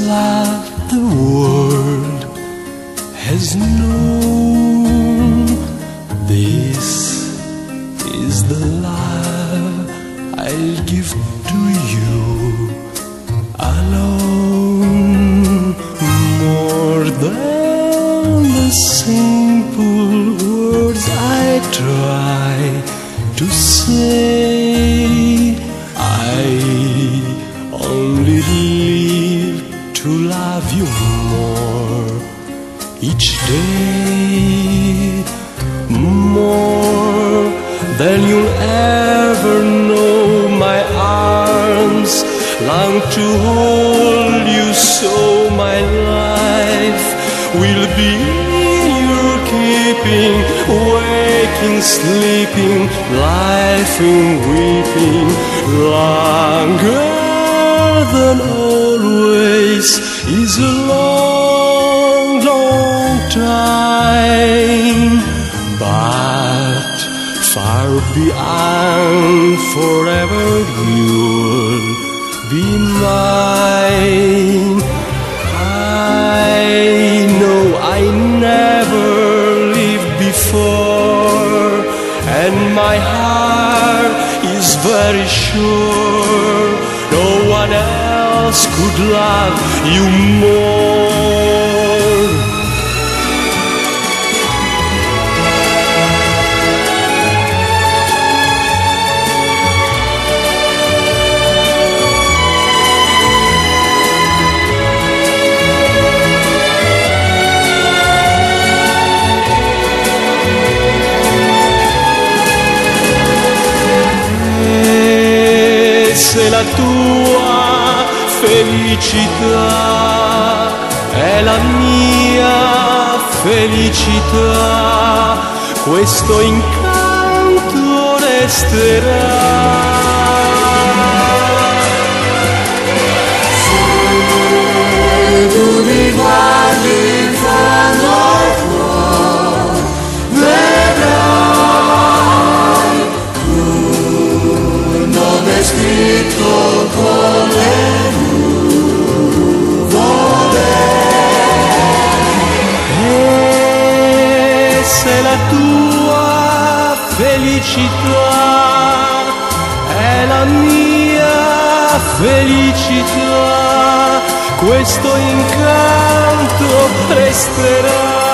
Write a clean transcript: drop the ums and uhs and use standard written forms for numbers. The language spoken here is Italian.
love the world has known. This is the love I'll give to you alone. More than the simple words I try to say, I only live to love you more each day, more than you'll ever know. My arms long to hold you, so my life will be in your keeping, waking, sleeping, laughing, weeping, longer than always is a long, long time, but far beyond forever you'll be mine. I know I never lived before, and my heart is very sure no one else could love you more. Se la tua felicità è la mia felicità, questo incanto resterà. Se tu mi guardi in fondo al cuore, vedrai un nome scritto con le nuvole. E se la tua felicità è la mia felicità, questo incanto resterà.